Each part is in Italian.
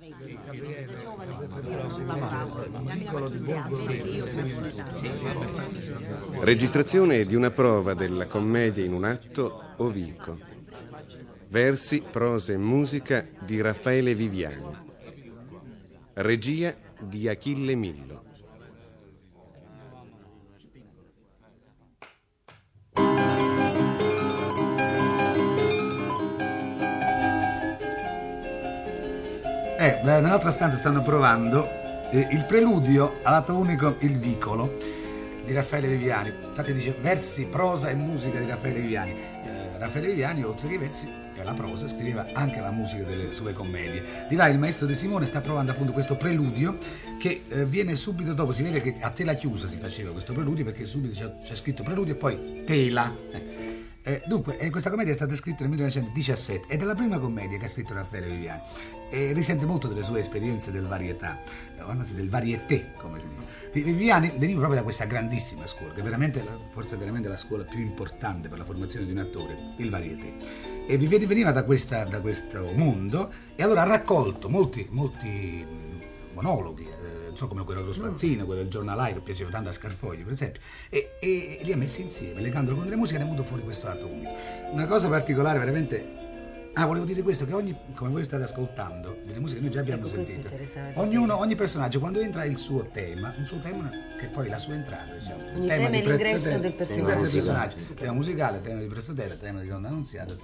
Registrazione di una prova della commedia in un atto, Ovico. Versi, prosa e musica di Raffaele Viviani. Regia di Achille Millo. Nell'altra stanza stanno provando il preludio all'atto unico, il vicolo di Raffaele Viviani. Infatti dice versi, prosa e musica di Raffaele Viviani. Raffaele Viviani, oltre che i versi e la prosa, scriveva anche la musica delle sue commedie. Di là il maestro De Simone sta provando appunto questo preludio che viene subito dopo. Si vede che a tela chiusa si faceva questo preludio, perché subito c'è scritto preludio e poi tela. Dunque, questa commedia è stata scritta nel 1917 ed è la prima commedia che ha scritto Raffaele Viviani. Risente molto delle sue esperienze del varietà, anzi del varieté, come si dice. Viviani veniva proprio da questa grandissima scuola, che forse è veramente la scuola più importante per la formazione di un attore, il varieté. E veniva da questo mondo, e allora ha raccolto molti monologhi, come quello dello Spazzino, quello del giornalaio che piaceva tanto a Scarfogli, per esempio, e li ha messi insieme, legandolo con delle musiche, ed è venuto fuori questo atto unico. Una cosa particolare veramente. Volevo dire questo, che come voi state ascoltando, delle musiche che noi già abbiamo sentito, ogni personaggio quando entra il suo tema, che poi è la sua entrata, diciamo. Il tema è l'ingresso del personaggio. Tema musicale, tema di Prezzatella, tema di Donna Annunziata,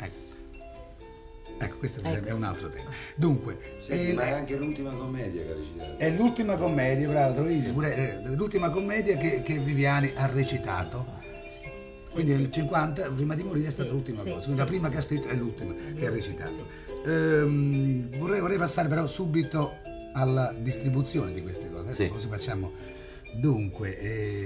Ecco, questo è un altro tema. Dunque, ma è anche l'ultima commedia che ha recitato. È l'ultima commedia, bravo, Troisi, l'ultima commedia che Viviani ha recitato. Quindi nel 50, prima di morire, è stata l'ultima cosa. Quindi la prima che ha scritto è l'ultima che ha recitato. Vorrei passare però subito alla distribuzione di queste cose. Così facciamo. Dunque,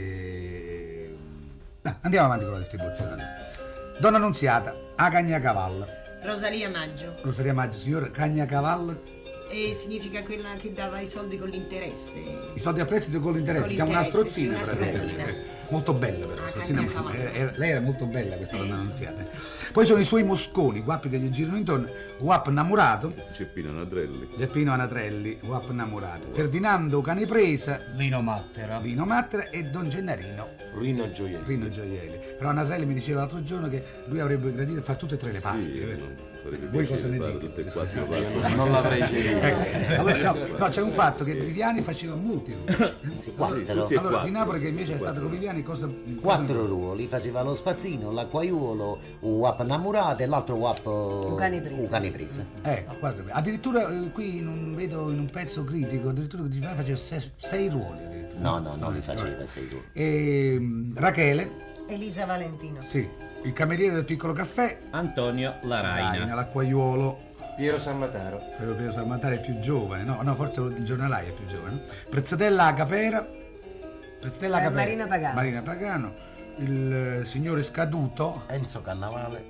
andiamo avanti con la distribuzione. Donna Annunziata, a Cagnacavallo. Rosalia Maggio, signor Cagnacavallo. E significa quella che dava i soldi con l'interesse. I soldi a prestito con l'interesse, siamo una strozzina. Molto bella però, lei era molto bella questa Donna Annunziata. Poi sono i suoi mosconi, guappi che gli girano intorno, Guap Namorato, Geppino Anatrelli, Guap Namorato, Ferdinando Canepresa, Lino Mattera e Don Gennarino, Rino Gioielli. Però Anatrelli mi diceva l'altro giorno che lui avrebbe gradito fare tutte e tre le parti, voi cosa ne dite? Non l'avrei scelto. Allora, c'è un fatto che Viviani faceva molti ruoli. Allora, di Napoli, che invece è stato con Viviani, quattro ruoli, faceva lo Spazzino, l'acquaiuolo, Guap Namorato e l'altro Guap Ucanipresa. Quattro. Addirittura qui non vedo in un pezzo critico, addirittura che Viviani faceva sei ruoli. No, non li faceva 6 ruoli. E Rachele, Elisa Valentino. Sì. Il cameriere del Piccolo Caffè, Antonio Laraina. L'acquaiuolo, Piero Sammataro. Piero Sammataro è più giovane, no, forse il giornalaio è più giovane, no? Prezzatella Capera, Marina Pagano, il signore scaduto, Enzo Cannavale,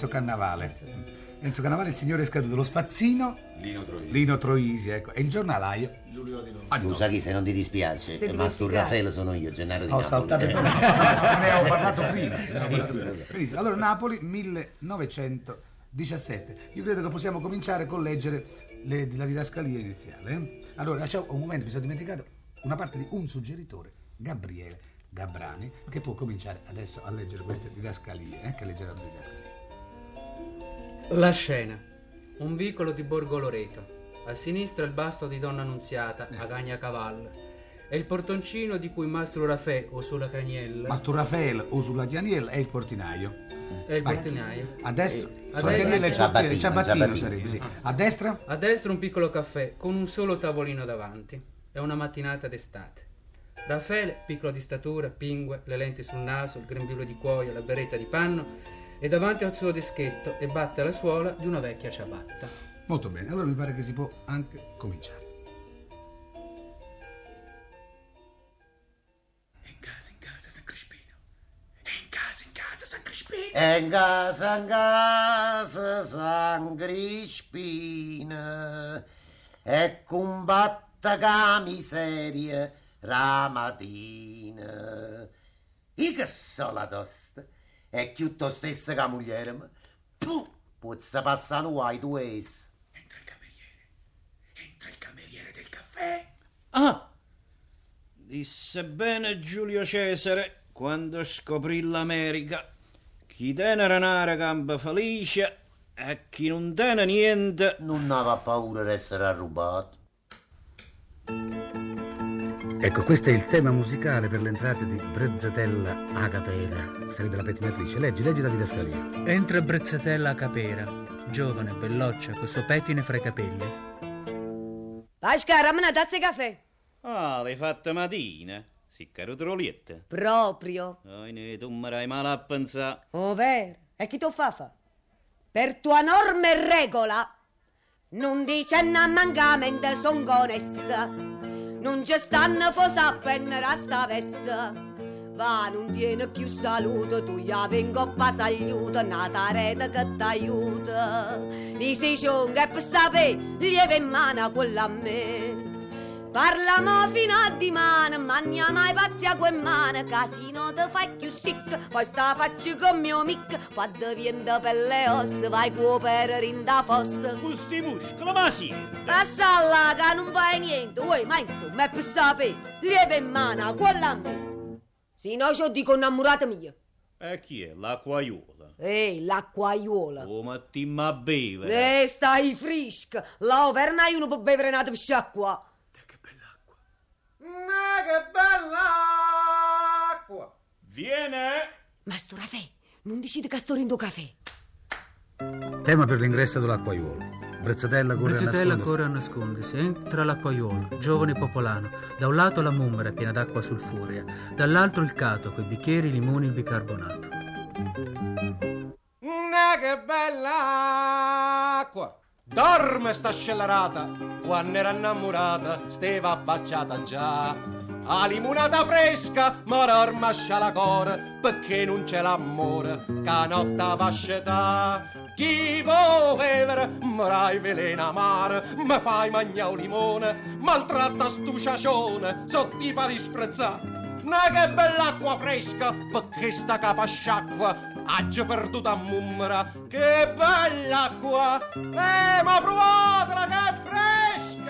il signore scaduto, lo Spazzino, Lino Troisi, ecco, e il giornalaio, Giulio Di Novo. Scusa chi, se non ti dispiace, ma sul Raffaele sono io, Gennaro di Napoli. Ho saltato ne avevo parlato prima. Allora, Napoli 1917. Io credo che possiamo cominciare con leggere la didascalia iniziale. Allora, c'è un momento, mi sono dimenticato una parte di un suggeritore, Gabriele Gabbrani, che può cominciare adesso a leggere queste didascalie, che leggerà le didascalie. La scena: un vicolo di Borgo Loreto, a sinistra il basto di Donna Annunziata a Cagnacavallo e il portoncino di cui Mastro Raffaele o sulla Caniel è il portinaio. A destra il ciabattino sarebbe, sì. A destra un piccolo caffè con un solo tavolino davanti. È una mattinata d'estate. Raffaele, piccolo di statura, pingue, le lenti sul naso, il grembiule di cuoio, la berretta di panno, è davanti al suo dischetto e batte la suola di una vecchia ciabatta. Molto bene, allora mi pare che si può anche cominciare. In casa San Crispino. In casa San Crispino. E combatta ca miseria la mattina. E che sola tosta. E più to stessa che moglie, ma puh, pozza passano guai tu es. Entra il Ah! Disse bene Giulio Cesare quando scoprì l'America. Chi tenere un'area gamba felice e chi non tiene niente non aveva paura di essere rubato. Ecco, questo è il tema musicale per le entrate di Brezzatella a capera. Sarebbe la pettinatrice. Leggi la didascalia. Entra Brezzatella a capera, giovane, belloccia, col suo pettine fra i capelli. Pasca, rammi una tazza di caffè. Ah, l'hai fatta mattina? Sì, caro trolietta. Proprio. Tu mi rai male a pensare. Ovvero. E chi tu fa? Per tua norma e regola non dice una mancamento, son onesta. Non ci stanno fosa appena sta vesta. Va, non tiene più saluto, tu ya vengo a saluto, nata rete che t'aiuta. Dici ciunga e per sapere, lieve in mano quella a me. Parlamo fino a dimane, mangia mai pazzi a quel mano, casino te fai più sick, poi sta faccio con mio mic, quando viene per le ossa, vai per in da fossa. Questi muscoli, ma sì. Passa là che non fai niente, uè, ma insomma è per sapere, lieve in mano quella a me. Se no ci dico innamorata mia. E chi è? L'acquaiola? L'acquaiola. Oh, ma ti ma beve. Stai frisca, là verna io non può bere una pisciacqua. Che bella acqua! Viene! Ma sto raffè, non decide che sto rindo caffè. Tema per l'ingresso dell'acquaiuolo. Brezzatella corre a nascondersi. Entra l'acquaiuolo, giovane popolano. Da un lato la mummera piena d'acqua sulfurea, dall'altro il cato coi bicchieri, limoni e il bicarbonato. Che bella acqua! Dorme sta scellerata, quando era innamorata, steva affacciata già. A limonata fresca, ma dorme la core, perché non c'è l'amore, che notte va scetà. Chi vuol bevere, m'rai velena amare, mi fai mangiare un limone, maltratta stu ciacione, sotto ti fa disprezzare. Che bella acqua fresca, perché sta capa sciacqua, aggia perduta a mummera, che bella acqua, ma provatela che è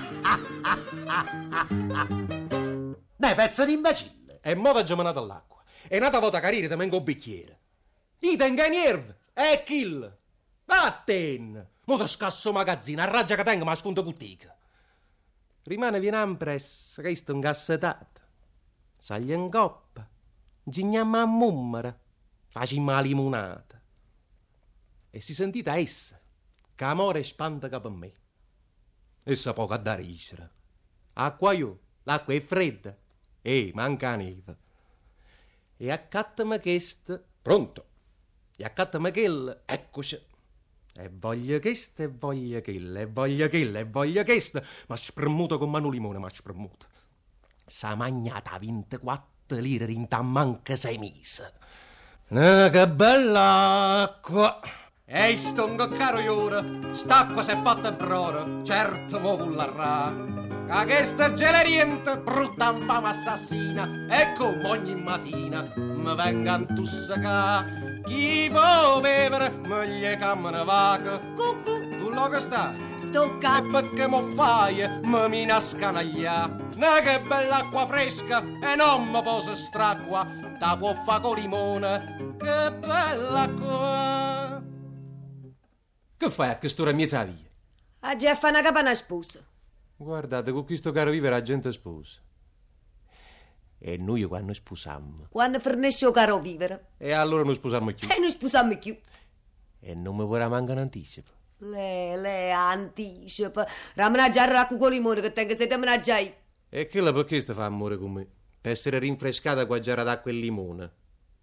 fresca! Dai, pezzo di imbecille! E mo' t'ha gemenato all'acqua, e nata volta carire te mengo un bicchiere. Io tengo i nervi, e kill! Vatten! Mo' te scasso magazzino, a raggia che tengo ma sconto boutique. Rimane viene impressa, che sto ingassetato. Saglia in coppa, gigniamo a mummera, facciamo la limonata. E si sentita essa, che amore spanta capo a me. Essa poco da risere. Acqua io, l'acqua è fredda, manca neve. E accattami questa, pronto, e accattami quella, eccoci. E voglio questa, e voglio quella, e voglio quella, e voglio questa, ma spremuto con mano limone, ma spremuto. S'ha magnata 24 lire in manca 6 mesi. Che bella acqua! Ehi, stongo caro ora, st'acqua s'è fatta brora, certo mo vullarrà. Che questa geleriente, brutta infame assassina, e come ogni mattina mi venga a tussacà. Chi vuol bevere, me gli cammina vaca. Cucù, Tu lo che stai? sto E perché mo fai, mi nascanaglia. Che bella acqua fresca, e non mi posso stracqua, ta può fa con limone. Che bella acqua! Che fai a quest'ora mezza via? a già fa una capana sposa. Guardate, con questo caro vivere la gente sposa. E noi quando sposammo? Quando fornisce il caro vivere. E allora non sposammo più. E noi sposammo più. E non mi vorrà mancare un anticipo. Le anticipa. Ramena già racco con limone che tengo sete me già. E che la perché sta fa amore con me? Per essere rinfrescata qua già d'acqua e limone.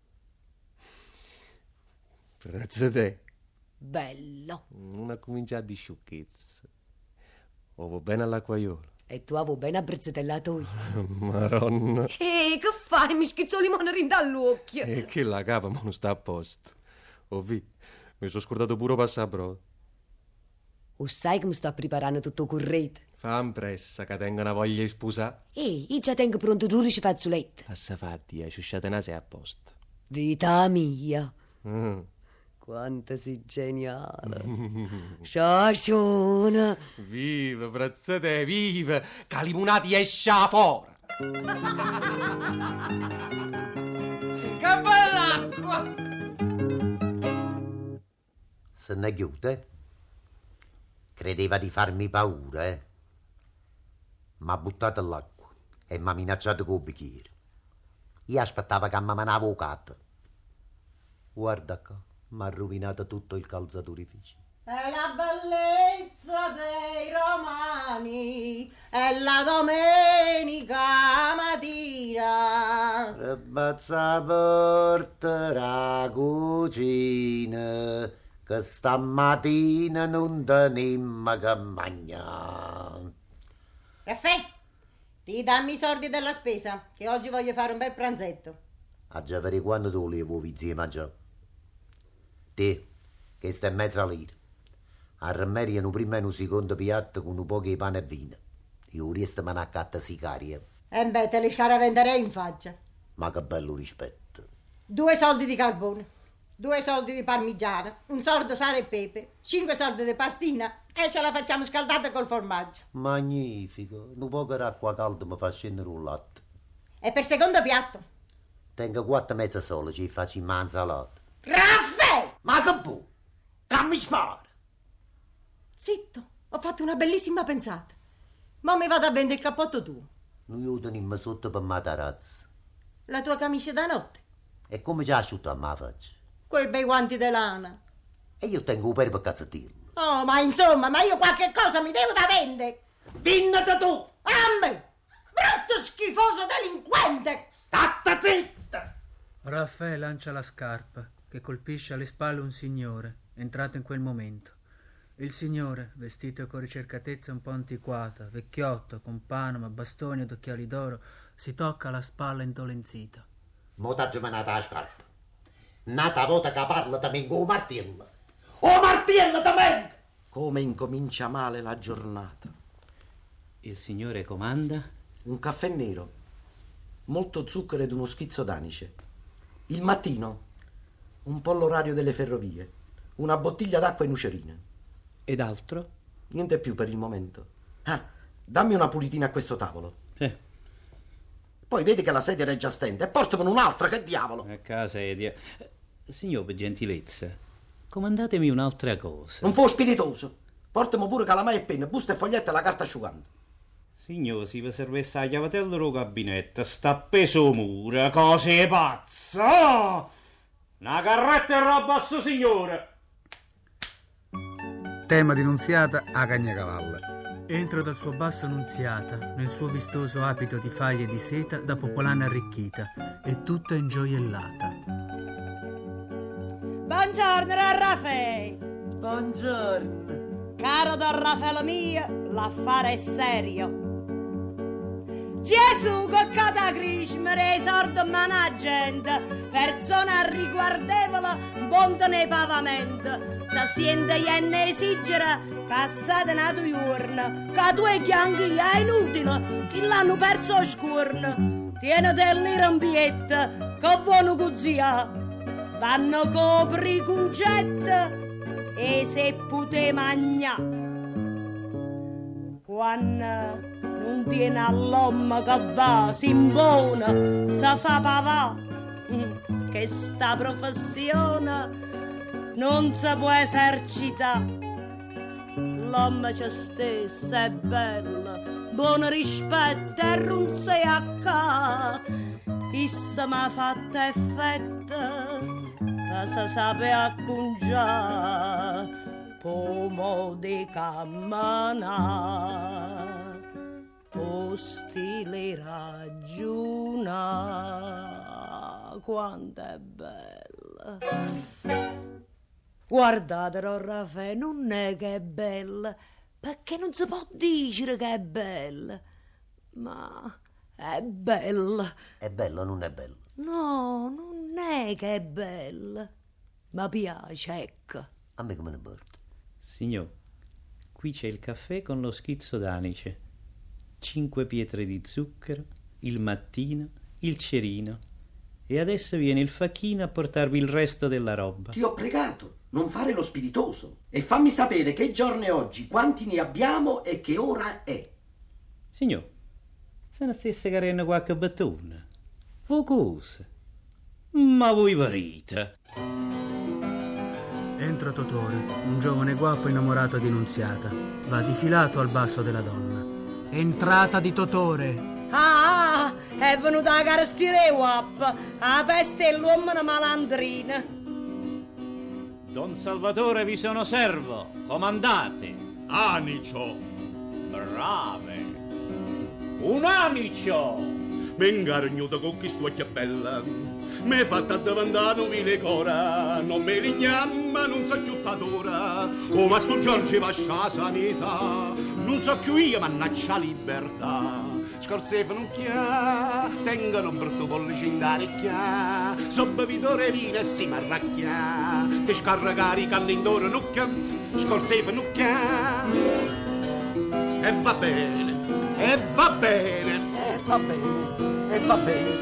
Grazie a te. Bello. Non ha cominciato di sciocchezza. Va bene all'acquaiolo. E tu avevo bene abbrizzetellato io. Maronna. Che fai? Mi schizzo il limone rinda all'occhio. E che la capa ma non sta a posto. Mi sono scordato pure passabrodo. O sai che mi sto preparando tutto corretto? Fa impressa che tengo una voglia di sposare. Io già tengo pronto 12 fazzoletti. Passa fatti, hai sciusciate nase a posto. Vita mia. Quanto sei geniale. Ciaciona. Viva, brazzate, viva! Che limonati esce fuori! Che bell'acqua! Se ne chiude? Credeva di farmi paura, eh? M'ha buttato all'acqua e m'ha minacciato con il bicchiere. Io aspettavo che mi manava avvocato. Guarda qua, m'ha rovinato tutto il calzaturificio. È la bellezza dei romani, è la domenica mattina. Rebazza porta la cucina, che stamattina non tenemmo che mangiare. Raffaele, ti dammi i soldi della spesa, che oggi voglio fare un bel pranzetto. A già vedere quando tu li vuoi zia mangiare. Te, che stai in mezzo a lira. Arremeria un primo e un secondo piatto con un po' di pane e vino. Io riesco a manaccatta sicaria. E beh, te li scaravenderei in faccia. Ma che bello rispetto. 2 soldi di carbone, 2 soldi di parmigiana, 1 soldo sale e pepe, 5 soldi di pastina e ce la facciamo scaldata col formaggio. Magnifico. Un po' d'acqua calda mi fa scendere un latte. E per secondo piatto? Tengo 4 mezza sole, ci faccio in manzalata. Raffaele! Ma che bu? Che mi spara? Zitto, ho fatto una bellissima pensata. Ma mi vado a vendere il cappotto tuo. Noi lo teniamo sotto per matarazzo. La tua camicia da notte. E come ci asciutto a me faccia? Quei bei guanti di lana. E io tengo un per cazzettillo. Oh, ma insomma, ma io qualche cosa mi devo da vendere. Vinnate tu! A me! Brutto schifoso delinquente! Statta zitta! Raffaele lancia la scarpa, che colpisce alle spalle un signore, entrato in quel momento. Il signore, vestito con ricercatezza un po' antiquata, vecchiotto, con panama, bastoni ed occhiali d'oro, si tocca la spalla indolenzita. Mo t'ha menata la scarpa. Nata volta che parla te mengo o martello. O martello te mengo! Come incomincia male la giornata. Il signore comanda? Un caffè nero, molto zucchero ed uno schizzo d'anice. Il mattino, un po' l'orario delle ferrovie, una bottiglia d'acqua in ucerina. Ed altro? Niente più per il momento. Ah, dammi una pulitina a questo tavolo. Poi vedi che la sedia è già stente e portamene un'altra, che diavolo! Ecco la sedia. Signor, per gentilezza, comandatemi un'altra cosa. Non fu spiritoso. Portami pure calamai e penna, busta e foglietta e la carta asciugante. Signor, si vi servesse la chiavatella del gabinetto, sta appeso mura, cose pazze! Oh! Una carretta e roba a sto signore! Tema di Nunziata a Cagnacavalla. Entra dal suo basso Nunziata, nel suo vistoso abito di faglie di seta da popolana arricchita, e tutta ingioiellata. Buongiorno, Raffaele! Buongiorno. Caro Don Raffaele mio, l'affare è serio. Gesù che cataclisma dei sordi ma gente, persona riguardevole, bonta nei pavamenti. Da siente ienne esigere, passate una 2 giorni, che 2 chianghi è inutile, che l'hanno perso a scuorno. Tienete l'irrambietta, che vanno cozia, vanno copri concette e se pute magna. Quando non tiene all'uomo che va, si impone, si fa pavà, che sta professione non si può esercitare. L'uomo c'è stesso è bello, buon rispetto e runze a ca. Issa m'ha fatto effetto, che si sape acconciare, pomo di cammana, po stile ragiona, quanto è bella. Guardate, Raffaele, non è che è bella, perché non si può dire che è bella, ma è bella. È bello o non è bello? No, non è che è bella, ma piace, ecco. A me come ne porta? Signor, qui c'è il caffè con lo schizzo d'anice, 5 pietre di zucchero, il mattino, il cerino. E adesso viene il facchino a portarvi il resto della roba. Ti ho pregato. Non fare lo spiritoso. E fammi sapere che giorno è oggi, quanti ne abbiamo e che ora è. Signor, se ne stesse carendo qualche battona. Voi cosa? Ma voi varite. Entra Totore, un giovane guapo innamorato di Nunziata. Va difilato al basso della donna. Entrata di Totore. Ah, è venuta a carstire guap. La peste è l'uomo una malandrina. Don Salvatore vi sono servo. Comandate. Anicio. Brave. Un anicio. M'ingargnuto con chi stua bella. M'è fatta davantare un vile cora. Non me lignamma, non so più t'adora. Oh, ma sto Giorgi va a sanità. Non so più io, mannaggia libertà. Scorsefo non chia, tengono un brutto pollice in d'arecchia. So bevitore vino e si marracchia. Ti scarragari canne intorno nucchia. Scorsefo non chia. E va bene, e va bene. Va bene, e va bene.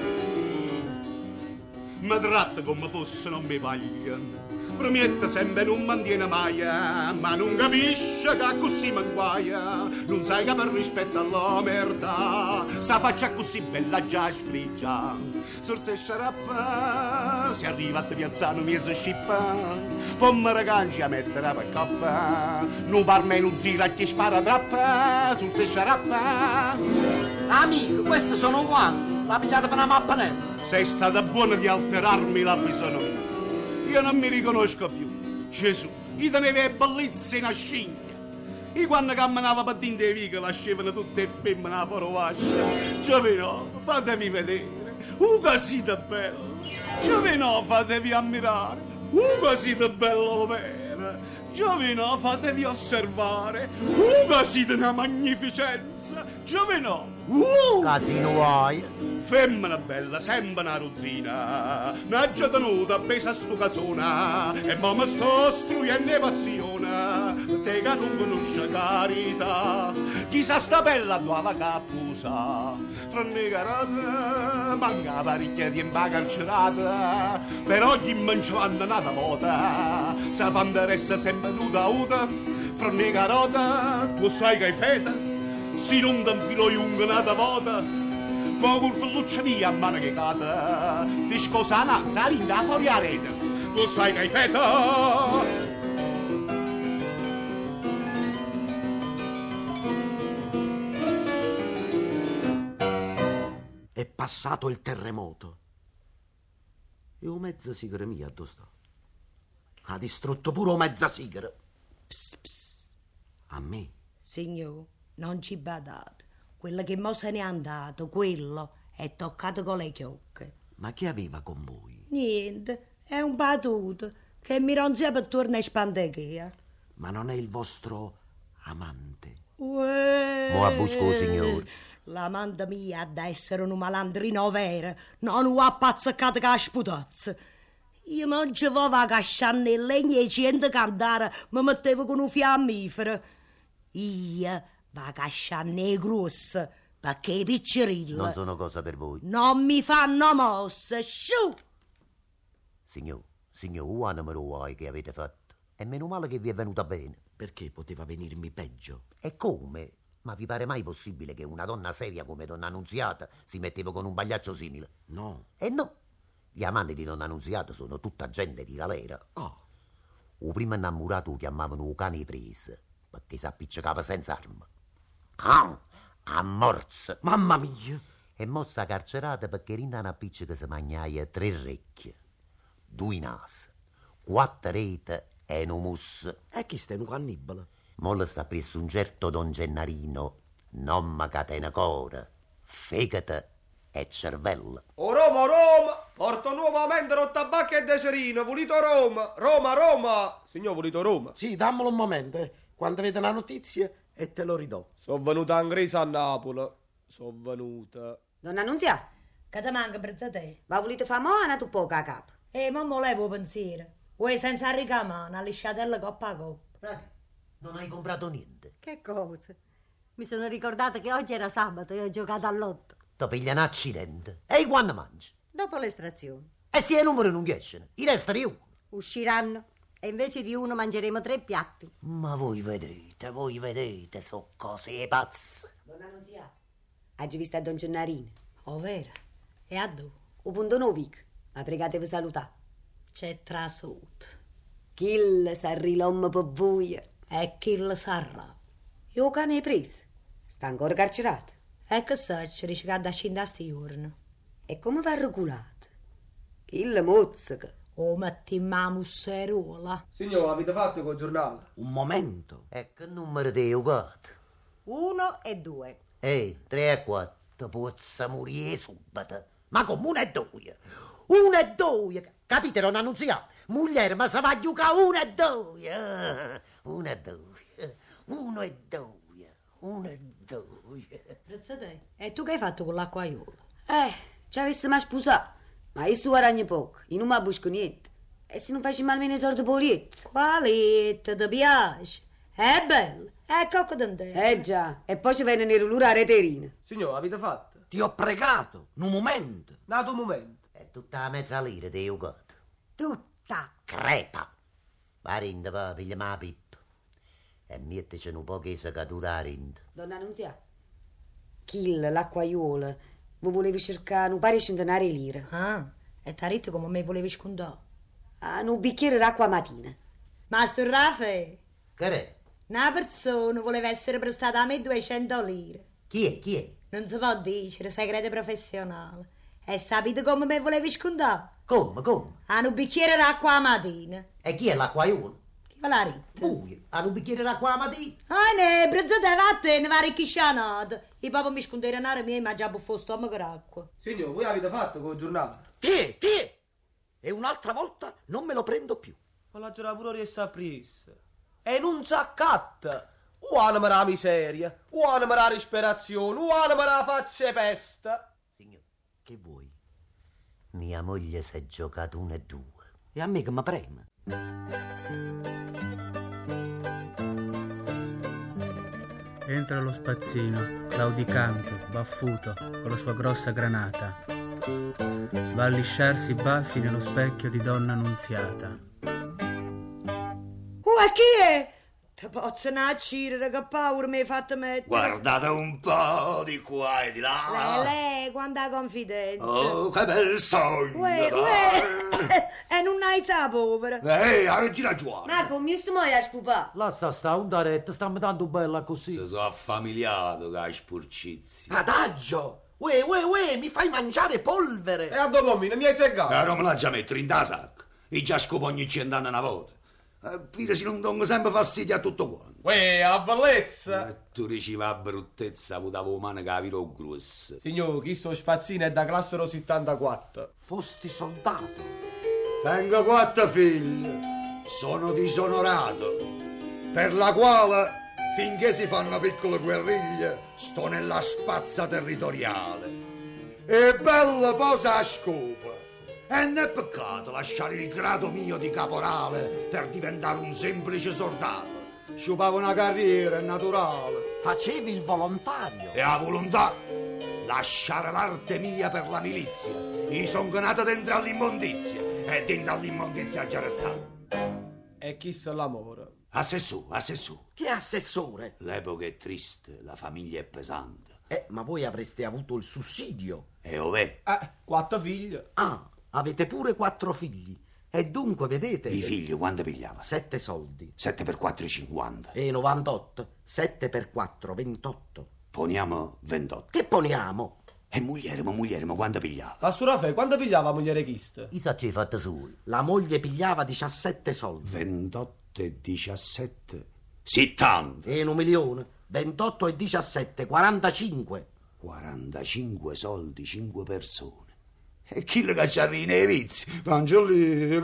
Mi tratta come fosse non mi paglia. Promette sempre non mantiene mai, ma non capisce che così mi guaia. Non sai che per rispetto alla merda sta faccia così bella già sfriggia. Sorse sciarappa, si arriva a piazzano mezzo scippa. Pomma ragazzi a mettere per coppa. Non parme non zira chi spara trappa. Sorse sciarappa. Amico, queste sono guanti. La pigliata per una mappa nera. Sei stata buona di alterarmi la fisonomia. Io non mi riconosco più. Gesù, io tenevo le bellezze in ascigna. E quando camminava per dentro le vighe lasciavano tutte le femmine a forovascia. Giovino, fatevi vedere. Così da bello. Giovino, fatevi ammirare. Così da bello vero. Giovino, fatevi osservare. Così di una magnificenza. Giovino. Casino vuoi? Femmina bella, sempre una ruzzina, n'ha già tenuta appesa a sto cazzona, e mo mi sto struendo passione, te che non conosce carità, chissà sta bella tua la cappusa, franne carata, manca parecchia tempo carcerata, però chi mangiano una volta, sa fanderessa sempre nuda uta, franne carota, tu sai che hai feta, si non t'infilo lunga una volta, ma curtulluccia mia a mano che cata, ti scosa una zarinda fuori a rete, tu sai che hai feta. È passato il terremoto. E o mezza sigara mia dove sta? Ha distrutto pure o mezza sigara. Psst, psst. A me? Signor, non ci badate. Quello che mo se n'è andato, quello è toccato con le chiocche. Ma che aveva con voi? Niente, è un battuto che mi ronzia per tornare in Spandechea. Ma non è il vostro amante? Uè. Mo abbusco, signore. L'amante mia ha da essere un malandrino vero, non un appazzaccato che sputazza. Io mangiavo a casciare il legno e 100 cantare, mi mettevo con un fiammifero. Io va a casciare grosse, perché i piccirilli Non sono cosa per voi. non mi fanno mosse. Sciù! Signor, quando me lo vuoi che avete fatto? E meno male che vi è venuta bene. Perché poteva venirmi peggio? E come? Ma vi pare mai possibile che una donna seria come Donna Annunziata si metteva con un pagliaccio simile? No. E no. Gli amanti di Donna Annunziata sono tutta gente di galera. Oh. Il primo innamorato lo chiamavano cane prese, perché si appiccicava senza arma. Ah, a morso. Mamma mia! E mo sta carcerata perché rinda una appiccica si magnaia 3 recchie, 2 nasi, 4 rete e un mus. E chi stai un cannibale? Mo sta presso un certo Don Gennarino, nonna catena core, fegato e cervello. O Roma, porto nuovamente un tabacco e decerino, volito Roma. Signor, volito Roma. Sì, dammelo un momento, quando vede la notizia e te lo ridò. Sono venuta in Grecia a Napoli. Sono venuta. Donna Annunzia, Che ti manca per te? ma volete fare moana tu poco a capo? Ma mo levo pensiero. Vuoi senza ricamare una lisciatella coppa a coppa? Non hai comprato niente. Che cosa? Mi sono ricordata che oggi era sabato e ho giocato all'otto. Ti piglia un accidente. E quando mangi? Dopo l'estrazione. E se i numeri non escono, i resta di uno. Usciranno. E invece di uno mangeremo 3 piatti. Ma voi vedete, so cose pazze. Donna Annunziata, oggi vista a Don Gennarino. Oh, vero? E a dove? O punto Novic, ma pregatevi salutare. C'è trasut. Chi sarri l'uomo per voi? E chi lo sarà? E o cane è preso? Sta ancora carcerato. E che sa, ci dice che ha da scendere sti giorni. E come va regolato? Chi la mozzica? Oh, mettiamo la musseruola. Signore, avete fatto col giornale? Un momento. E che numero ti ho gatto? 1 e 2. 3 e 4, pozza morire subito. Ma come 1 e 2? 1 e 2, capite, non annunziate? Moglie, ma se va a giocare 1 e 2. 1 e 2, 1 e 2, 1 e 2. Prezzate, e tu che hai fatto con l'acquaiolo? Ci avessi mai sposato. Ma io su guadagno poco, io non mi busco niente. E se non facciamo almeno i soldi polietto? Qualità, ti piace? È bello, è cocco dente. Già, e poi ci vengono i ruluri a reterina. Signore, avete fatto? Ti ho pregato, un momento. Nato un momento. E tutta la mezza lira ti ho gatto. Tutta. Crepa. Parinda, va, pigliami la pippa. E metteci un po' che si catura rinda. Donna Annunziata, Kill, l'acquaiolo, voi volevi cercare un pari centenario di lire. Ah, e t'arrete come me volevi scondare. Un bicchiere d'acqua mattina. Master Raffaele, Che è? una persona voleva essere prestata a me 200 lire. Chi è? Non si può dire, segreto professionale. E sapete come me volevi scondare? Come? Un bicchiere d'acqua a mattina. E chi è l'acquaiolo? Chi va la rite? Voi, hanno un bicchiere d'acqua la mattina? Ah, ne, prezzate, vattene, va ricchiscianato. I papà mi scondere denaro miei, ma già buffo stomaco d'acqua. Signore, voi avete fatto col giornale? Ti! E un'altra volta non me lo prendo più. Ma la giornata pure sta presa. E non s'accatta. Uanima la miseria, uanima la disperazione, uanima la faccia pesta. Signore, che vuoi? Mia moglie si è giocata 1 e 2. E a me che mi preme? Entra lo spazzino, claudicante, baffuto, con la sua grossa granata. Va a lisciarsi i baffi nello specchio di Donna Annunziata. E chi è? Te pozzo nacire, che paura mi hai fatto mettere. Guardate un po' di qua e di là. Lei, quanta confidenza. Oh, che bel sogno. Uè. E non hai sa povera. La regina Giovanna. Marco, mi sto mai a scupare. Lascia sta un daretta, stiamo tanto bella così. Si sono affamiliato con sporcizzi. Adagio! Uè, mi fai mangiare polvere! E a dopo mi hai seggato. Non me la già mettere in da sacca. I già scopo ogni 100 anni una volta. Fide si non dongo sempre fastidio a tutto quanto. Uè, a bellezza! Tu ricevi la bruttezza, putavo umana che la viro grossa. Signore, chi sto spazzino è da classe 74. Fosti soldato. Tengo 4 figli, sono disonorato, per la quale, finché si fanno piccole guerriglie, sto nella spazza territoriale. E bella posa a scopa. E non è peccato lasciare il grado mio di caporale per diventare un semplice soldato. Sciupavo una carriera, è naturale. Facevi il volontario. E a volontà lasciare l'arte mia per la milizia. Io son nato dentro all'immondizia e dentro all'immondizia già restato. E chi se l'amore? Assessù. Che assessore? L'epoca è triste, la famiglia è pesante. Ma voi avreste avuto il sussidio. E ov'è? 4 figli. Ah, avete pure 4 figli. E dunque, vedete... I figli quando pigliava? 7 soldi. 7 per 4 è 50. E 98. 7 per 4, 28. Poniamo 28. Che poniamo? E mogliere, quando pigliava? Ma su Raffaele, quando pigliava moglie chiste? I sacci fatti sui. La moglie pigliava 17 soldi. 28 e 17. 70. E 1 milione. 28 e 17, 45. 45 soldi, 5 persone. E chi le cacciarri nei vizi? Cancelli!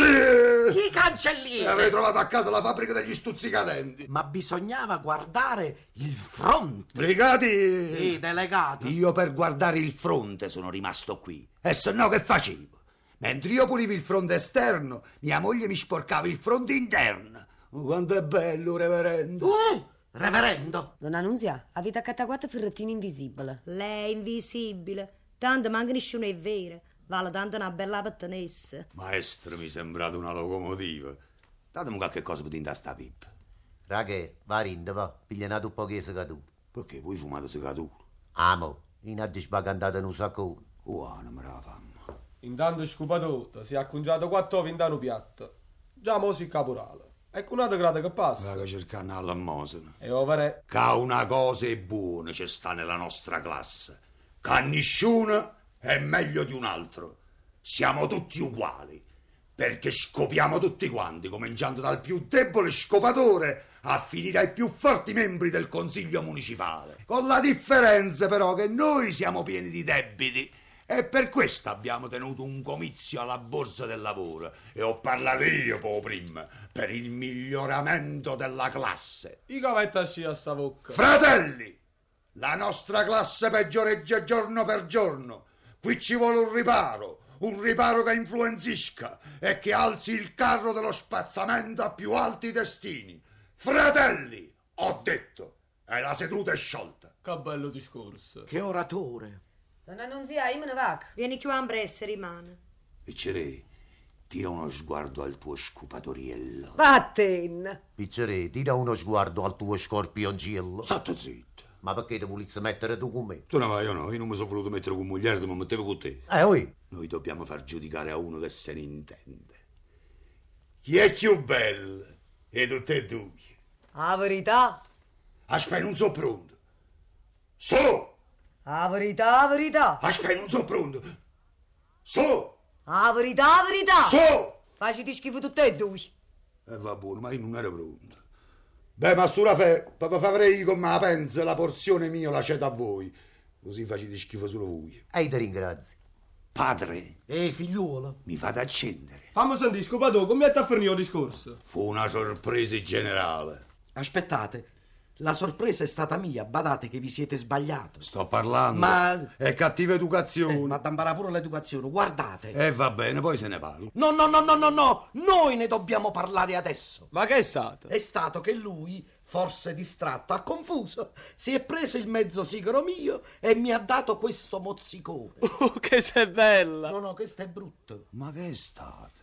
Chi cancelliere? Avrei trovato a casa la fabbrica degli stuzzicadenti. Ma bisognava guardare il fronte. Brigati! E delegati. Io per guardare il fronte sono rimasto qui. E se no che facevo? Mentre io pulivo il fronte esterno, mia moglie mi sporcava il fronte interno. Oh, quanto è bello, reverendo! Reverendo! Donna Annunzia, avete accattato 4 ferrettini invisibili. Lei è invisibile. Tanto manca nessuno è vero. Vale tanto una bella pattanessa. Maestro, mi è sembrata una locomotiva. datemi qualche cosa per tintare sta pipa. Raghe, va rinde, va, piglianato un po' che segatura. Perché voi fumate segatura? Amo, in addi sbagantate un saccone. Me la famma. Intanto scopato, si è acconciato 4 ove in un piatto. Già mo si caporale. Ecco un'altra grada che passa. Va che cercare alla mosena. E ovare. Che una cosa è buona c'è sta nella nostra classe. Che nessuno è meglio di un altro. Siamo tutti uguali. Perché scopiamo tutti quanti, cominciando dal più debole scopatore a finire ai più forti membri del consiglio municipale. Con la differenza però che noi siamo pieni di debiti. E per questo abbiamo tenuto un comizio alla Borsa del Lavoro. E ho parlato io prima, per il miglioramento della classe. I cavetti asci a sta bocca. Fratelli, la nostra classe peggioreggia giorno per giorno. Qui ci vuole un riparo che influenzisca e che alzi il carro dello spazzamento a più alti destini. Fratelli, ho detto, e la seduta è sciolta. Che bello discorso. Che oratore. Donna Nunzia, io me ne vado. Vieni più a Bresse, rimane. Piccerè, tira uno sguardo al tuo scopatoriello. Vatten. Piccerè, tira uno sguardo al tuo scorpioncello. State zitto. Ma perché ti volessi mettere tu con me? Tu no, io no, io non mi sono voluto mettere con moglie, ma mi mettevo con te. Oi. Noi dobbiamo far giudicare a uno che se ne intende. Chi è più bello? E tutte e due. La verità. Aspetta, non so pronto. So! La verità, la verità. Aspetta, non so pronto. So! La verità, la verità. So! Faciti schifo tutte e due. Va buono, ma io non ero pronto. Beh, ma sto Rafè, proprio farei come la pensa, la porzione mia la cedo a voi. Così facete schifo solo voi. E ti ringrazio. Padre. Figliuolo. Mi fate accendere. Fammi sentire, scopato, come è finito il discorso? Fu una sorpresa generale. Aspettate, la sorpresa è stata mia, badate che vi siete sbagliato. Sto parlando. Ma... È cattiva educazione. Ma t'ambara pure l'educazione, guardate. Va bene, poi se ne parla. No, noi ne dobbiamo parlare adesso. Ma che è stato? È stato che lui, forse distratto, ha confuso, si è preso il mezzo sigaro mio e mi ha dato questo mozzicone. Che sei bella! No, questo è brutto. Ma che è stato?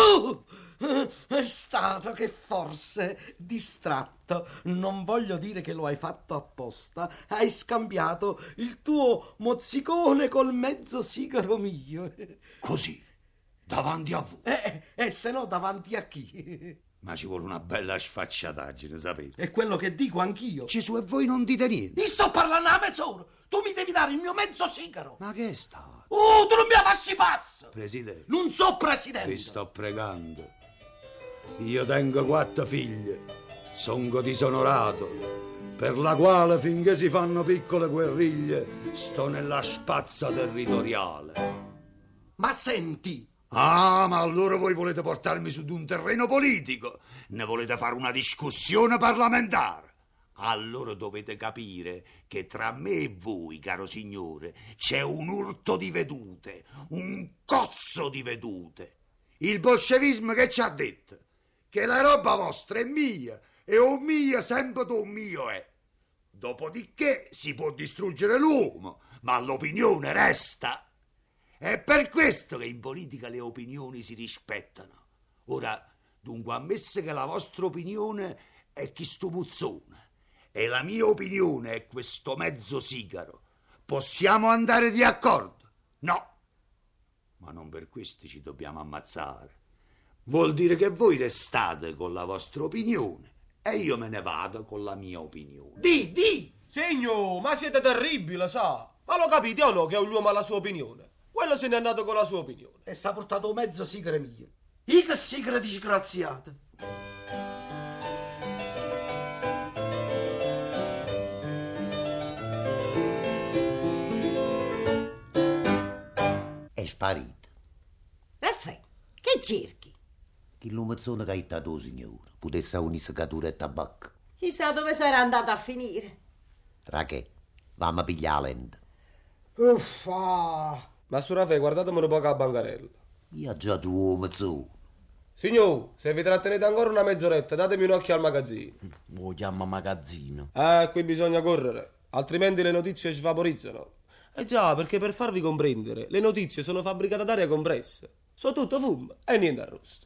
È stato che forse, distratto, non voglio dire che lo hai fatto apposta, hai scambiato il tuo mozzicone col mezzo sigaro mio. Così, davanti a voi. E se no davanti a chi? Ma ci vuole una bella sfacciataggine, sapete? È quello che dico anch'io. Gesù, e voi non dite niente. Ti sto parlando a mezz'ora. Tu mi devi dare il mio mezzo sigaro. Ma che è stato? Tu non mi facci pazzo. Presidente. Non so presidente. Vi sto pregando. Io tengo 4 figlie. Sono disonorato. Per la quale, finché si fanno piccole guerriglie, sto nella spazza territoriale. Ma senti. Ah, ma allora voi volete portarmi su di un terreno politico? Ne volete fare una discussione parlamentare? Allora dovete capire che tra me e voi, caro signore, c'è un urto di vedute, un cozzo di vedute. Il bolscevismo che ci ha detto? Che la roba vostra è mia e o mia sempre tu mio è. Dopodiché si può distruggere l'uomo, ma l'opinione resta. È per questo che in politica le opinioni si rispettano. Ora, dunque, ammesso che la vostra opinione è chi sto puzzone e la mia opinione è questo mezzo sigaro, possiamo andare di accordo? No. Ma non per questo ci dobbiamo ammazzare. Vuol dire che voi restate con la vostra opinione e io me ne vado con la mia opinione. Di! Signor, ma siete terribili, sa? Ma lo capite o no che ognuno ha la sua opinione? Quello se n'è andato con la sua opinione. E s'ha portato mezzo sigaro mio. I che sigaro disgraziate. È sparito. Raffaele, che cerchi? Che lumezzone che hai dato, signore, potesse una segatura e tabacco. Chissà dove sarà andata a finire. Raghe, vammi a pigliare la lente. Uffa! Maestro Raffaele, guardatemi un po' a bancarella. Io già tuo mezzone. Signor, se vi trattenete ancora una mezz'oretta, datemi un occhio al magazzino. Lo chiama magazzino. Qui bisogna correre, altrimenti le notizie svaporizzano. Già, perché per farvi comprendere, le notizie sono fabbricate ad aria compressa. So tutto fumo e niente arrosto.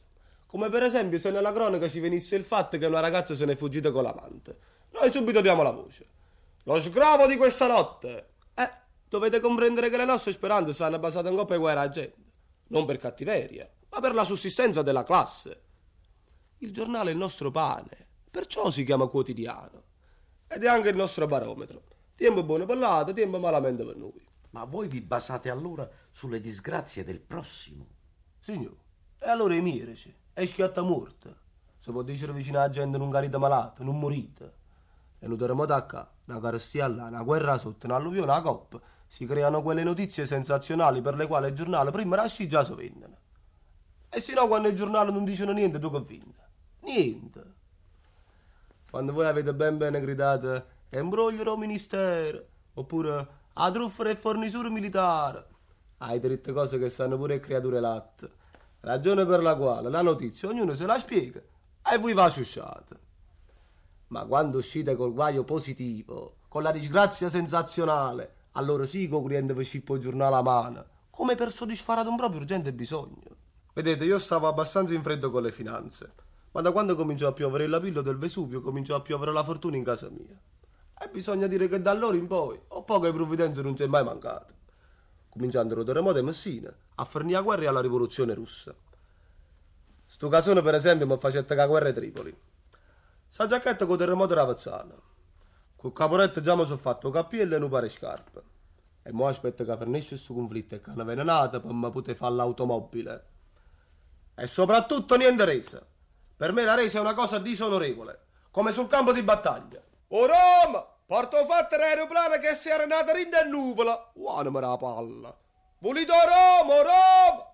Come per esempio se nella cronaca ci venisse il fatto che una ragazza se n'è fuggita con l'amante. Noi subito diamo la voce. Lo sgravo di questa notte. Dovete comprendere che le nostre speranze stanno basate in coppa e guerra a gente. Non per cattiveria, ma per la sussistenza della classe. Il giornale è il nostro pane, perciò si chiama quotidiano. Ed è anche il nostro barometro. Tempo buono per l'altro, tempo malamente per noi. Ma voi vi basate allora sulle disgrazie del prossimo? Signor, e allora i mirici, è schiatta morta. Si può dire vicino alla gente non carita malata, non morite. E un terremoto a qua, una carestia là, una guerra sotto, un'alluvione a coppa, si creano quelle notizie sensazionali per le quali il giornale prima rasci già si vendono. E se no quando il giornale non dicono niente, tu che vinta? Niente. Quando voi avete ben gridato che imbroglio al ministero, oppure a truffare e forniture militari, hai dritte cose che sanno pure le creature latte. Ragione per la quale la notizia ognuno se la spiega e voi va sciusciate. Ma quando uscite col guaio positivo, con la disgrazia sensazionale, allora sì che il cliente vi scippa il giornale a mano, come per soddisfare ad un proprio urgente bisogno. Vedete, io stavo abbastanza in freddo con le finanze, ma da quando cominciò a piovere il lapillo del Vesuvio cominciò a piovere la fortuna in casa mia. E bisogna dire che da allora in poi ho poche provvidenze non c'è mai mancato. Cominciando dal terremoto a Messina, a fornire la guerra alla rivoluzione russa. Sto casone per esempio mi faceva la guerra a Tripoli. Sa giacchetta con terremoto era Avezzano. Col caporetto già mi sono fatto capello e un pare scarpe. E mo aspetto che finisce questo conflitto e che ne avvelenata per me poter fare l'automobile. E soprattutto niente resa. Per me la resa è una cosa disonorevole, come sul campo di battaglia. O Roma! Porto fatto l'aeroplano che si era nata rinda e nuvola. Guanami la palla. Volito Roma, Roma!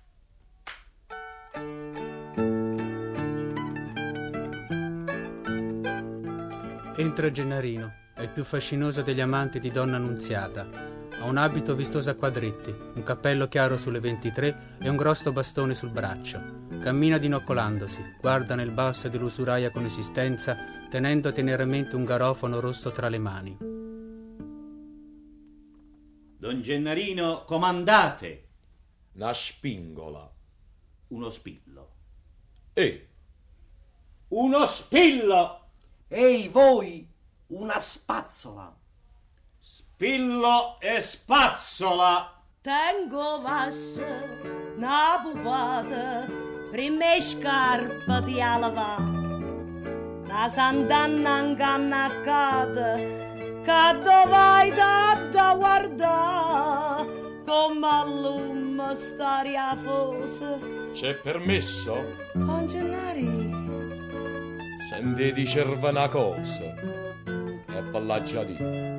Entra Gennarino, è il più fascinoso degli amanti di Donna Annunziata. Ha un abito vistoso a quadretti, un cappello chiaro sulle 23 e un grosso bastone sul braccio. Cammina dinoccolandosi, guarda nel basso dell'usuraia con esistenza, tenendo teneramente un garofono rosso tra le mani. Don Gennarino, comandate. Una spingola. Uno spillo. Uno spillo! Ehi, voi! Una spazzola! Spillo e spazzola! Tengo vascia, una pupata, prima scarpa di alava, una sant'anna incannaccata, che dovai da guardare, come all'umma staria fosa. C'è permesso? Don Gennari. Senti dicerva una cosa e pallaggia di.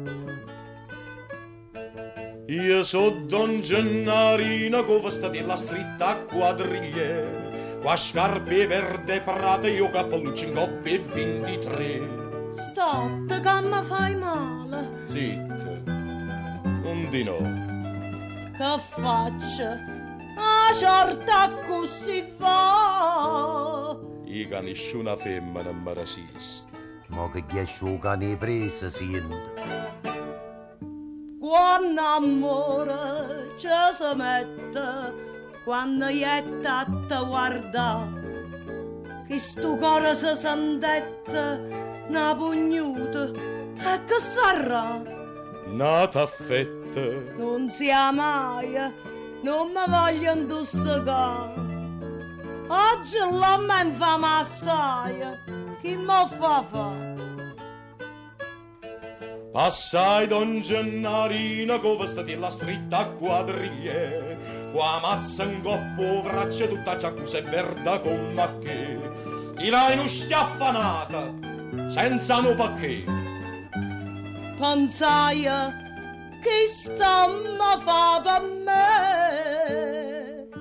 Io so Don Gennarino con vestiti la stritta a quadriglie, qua scarpe verde prate, io cappelluccio in coppia e 23. Stott che mi fai male. Zitta, non di no. Che faccio? A certa così va. Ica nessuna femmina mi resiste. Ma che ghiasciuca ne presa sente. Quando amore ci si mette, quando ietta a te guarda, che sto cuore si sentette, una pugnuta, e che sarà? Nata affetta. Non sia mai, non mi voglio intossicare. Oggi l'uomo infama assai, chi mi fa fare? Passai Don Gennarino con vestiti la stritta a quadriglie, qua mazza in coppo braccia tutta giaccusa e verda come che, ti vai in uschiaffanata, senza no perché. Pensai che stamma fa per me.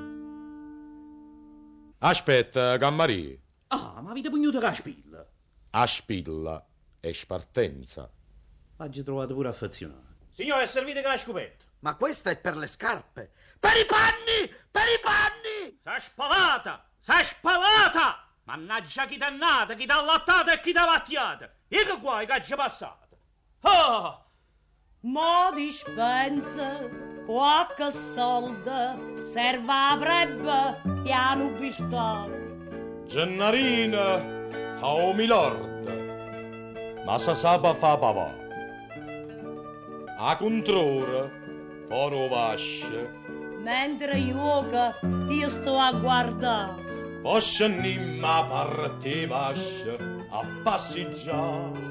Aspetta, Gammarì. Ah, ma avete pugnuto che spilla? A spilla è spartenza. Oggi trovato pure affezionato. Signore, servite che la scopetta. Ma questa è per le scarpe. Per i panni! Per i panni! S'è spalata! S'è spalata! Mannaggia chi t'è nata, chi t'ha allattata e chi t'ha vattiata. E che guai che c'è passata. Oh! Mo dispensa, qualche soldo, serve a brebbe e a nubistare. Gennarina fa o milord, ma sa sapa fa papà. A controra fa o vasce. Mentre io sto a guardare. Poscia nimma parte vasce a passeggiare.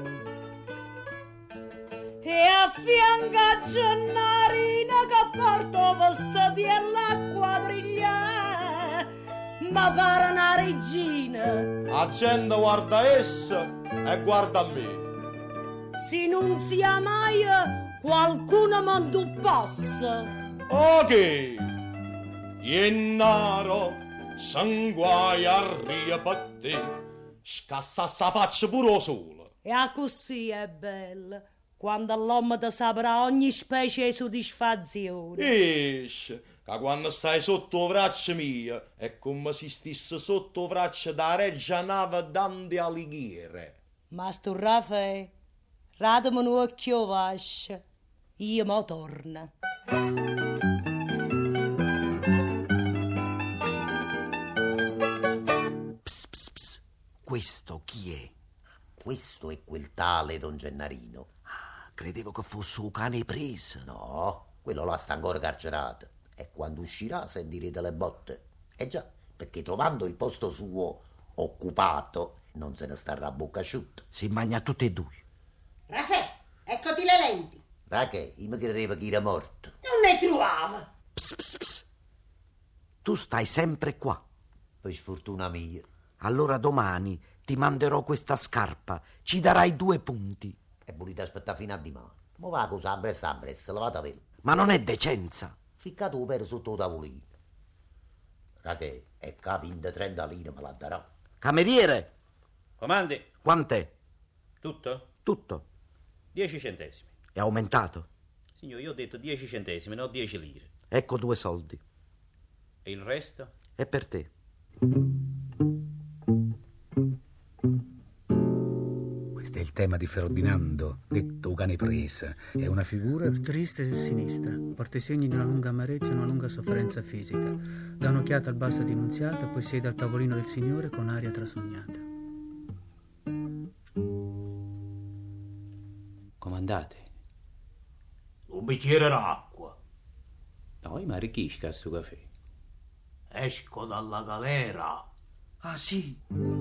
E a fianco a Gennarina che porto vestiti e l'acqua trigliare, ma pare una regina. La gente guarda essa e guarda me. Se non sia mai qualcuno m'induppasse. Ok, Iennaro, sanguai arria per te, scassa sa faccia pure sola. E a così è bella. Quando l'uomo ti saprà ogni specie di soddisfazione. Esce, che quando stai sotto braccia mia è come se stesse sotto braccia da reggia nave dante alighiere. Ma sto Raffaele, radami un occhio vascia, io mo torno. Pss, pss, pss. Questo chi è? Questo è quel tale Don Gennarino. Credevo che fosse un cane preso. No, quello là sta ancora carcerato. E quando uscirà sentirete le botte. E già, perché trovando il posto suo occupato non se ne starà a bocca asciutta. Si mangia tutti e due. Raffaele, eccoti le lenti. Rache, io mi credeva che era morto. Non ne trovava. Pss, pss, pss. Tu stai sempre qua. Per sfortuna mia. Allora domani ti manderò questa scarpa. Ci darai 2 punti. E volete aspettare fino a dimani. Ma va con Sambres, lavata vela. Ma non è decenza. Ficcato per sotto il tavolino. Rache, è che 20-30 lire me la darà. Cameriere! Comandi. Quant'è? Tutto? Tutto. 10 centesimi. È aumentato. Signore, io ho detto 10 centesimi, no 10 lire. Ecco 2 soldi. E il resto? È per te. Questo è il tema di Ferdinando, detto cane presa. È una figura triste e sinistra, porta i segni di una lunga amarezza e una lunga sofferenza fisica. Dà un'occhiata al basto di Nunziata, poi siede al tavolino del Signore con aria trasognata. Comandate. Un bicchiere d'acqua. No, io mi arricchisco a sto caffè. Esco dalla galera. Ah, sì?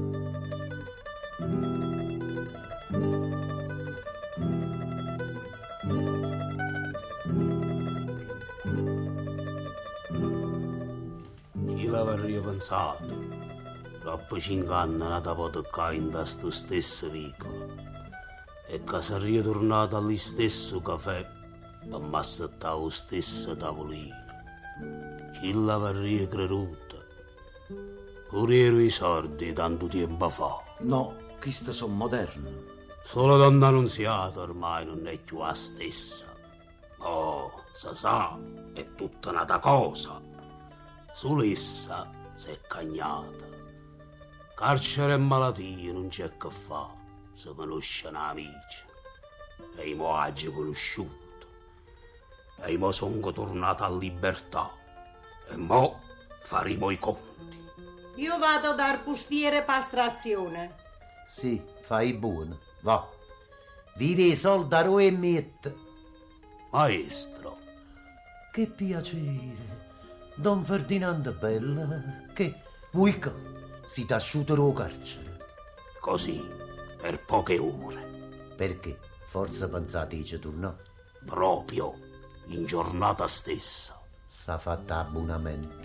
Chi l'avrei pensato? Troppo 5 anni nata può toccare in questo stesso vicolo. E che sarei tornato allo stesso caffè per m'assettare lo stesso tavolino. Chi l'avrei creduto? Pure ero i sordi tanto tempo fa. No, questi sono moderni. Solo Donna Annunziata ormai non è più la stessa. Oh, sa, è tutta un'altra cosa. Su essa si è cagnata. Carcere e malattie non c'è che fa. Si conoscono amici. E io oggi conosciuto. E io sono tornato a libertà. E mo faremo i conti. Io vado dal postiere pastrazione. Sì, fai buono. Va. Vidi i soldi a Roi e Miet. Maestro. Che piacere. Don Ferdinando Bella. Che vuoi che si t'asciutero carcere? Così, per poche ore. Perché? Forse pensate ci tornò? Proprio in giornata stessa. S'ha fatta abbonamento.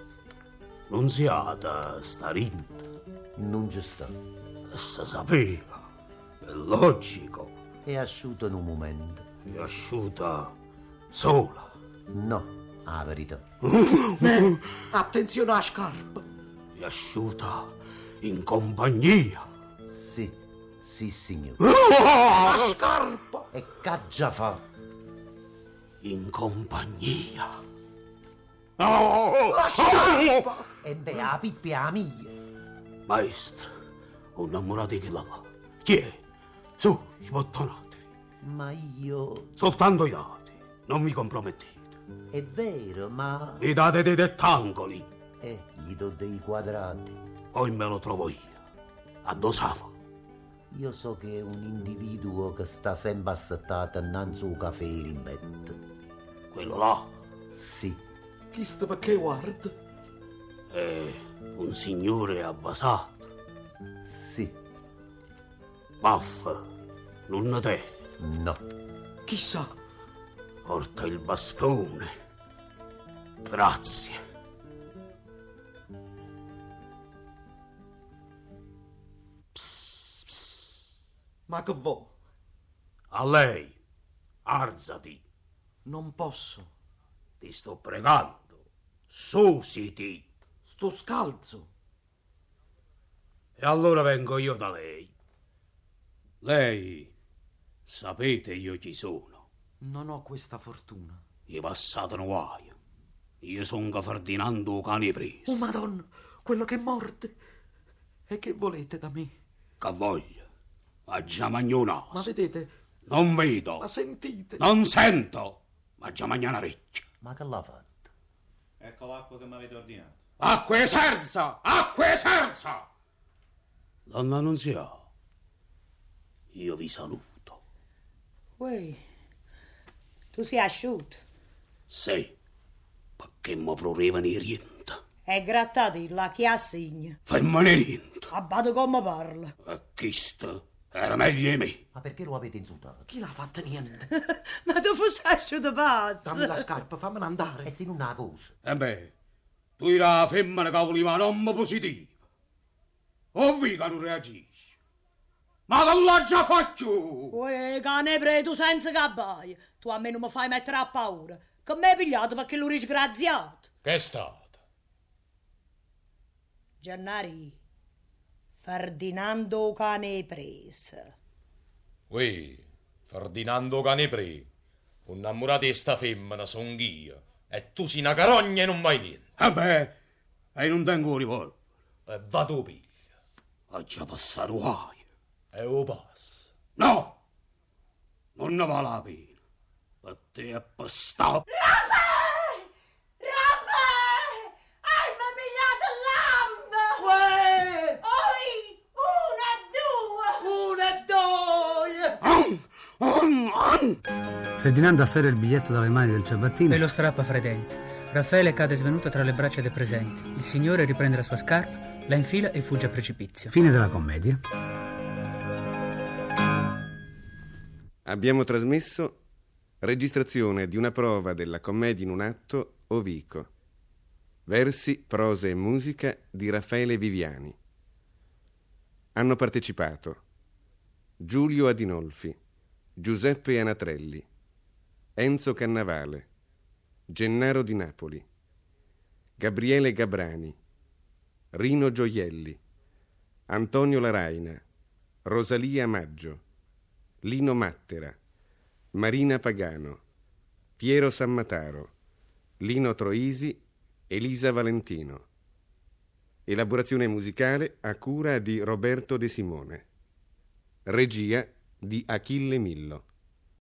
Nunziata sta rinta. Non ci sta. Si sapeva. È logico. È asciutta in un momento. È asciutta sola. No, la verità. Attenzione alla scarpa. È asciutta in compagnia. Sì, signore. La scarpa. E che già fa? In compagnia. La scarpa. E beh, la pippa è la mia. Maestro, un innamorato che là. Chi è? Su, sbottonatevi. Ma io... Soltanto i dati, non vi compromettete. È vero, ma... Mi date dei rettangoli. Gli do dei quadrati. poi me lo trovo io. A dosava. Io so che è un individuo che sta sempre assettato innanzi al caffè in bed. Quello là Sì. Chi sta perché guarda? è un signore abbasato. Sì. Baffa, non te. No. Chissà. Porta il bastone. Grazie. Ma che vuoi? A lei, alzati. Non posso. Ti sto pregando. Susiti. Sto scalzo. E allora vengo io da lei. Lei, sapete io chi sono? Non ho questa fortuna. Io passato guaio. Io sono Ferdinando cane preso. Oh, Madonna, quello che morde. E che volete da me? Che voglio? Ma già magno naso. Ma vedete? Non vedo. Ma sentite? Non sento. Ma già magna una orecchia. Ma che l'ha fatto? Ecco l'acqua che mi avete ordinato. Acqua eserza! Acqua eserza! Donna Annunziata, io vi saluto. Uè, tu sei asciutto. Sì, perché mi proreva niente. È grattati la chi assegna. Fammene niente. Abbado come parla. E chista era meglio di me. Ma perché lo avete insultato? Chi l'ha fatto niente? Ma tu fossi asciutto pazzo. Dammi la scarpa, fammela andare. E se non ha cosa? E beh, tu eri la femmina cavoli ma non positiva. O vi che non reagisci? Ma non l'ho già fatto! Uè, cane preto senza cabbaia. Tu a me non mi fai mettere a paura. Che mi hai pigliato perché l'ho disgraziato. Che è stato? Gennari, Ferdinando cane presa. Ui, Ferdinando Canepre, un innamorato di sta femmina son io. E tu sei una carogna e non mai niente. E beh, e non tengo rivolto. E vado piglia. Ho già passato guaio. E lo passa. No! Non ne vale la pena. Per te è pastato. Ferdinando afferra il biglietto dalle mani del ciabattino e lo strappa fra i denti. Raffaele cade svenuto tra le braccia dei presenti. Il signore riprende la sua scarpa, la infila e fugge a precipizio. Fine della commedia. Abbiamo trasmesso registrazione di una prova della commedia in un atto Ovico. Versi, prosa e musica di Raffaele Viviani. Hanno partecipato Giulio Adinolfi, Giuseppe Anatrelli, Enzo Cannavale, Gennaro Di Napoli, Gabriele Gabrani, Rino Gioielli, Antonio Laraina, Rosalia Maggio, Lino Mattera, Marina Pagano, Piero Sammataro, Lino Troisi, Elisa Valentino. Elaborazione musicale a cura di Roberto De Simone. Regia di Achille Millo.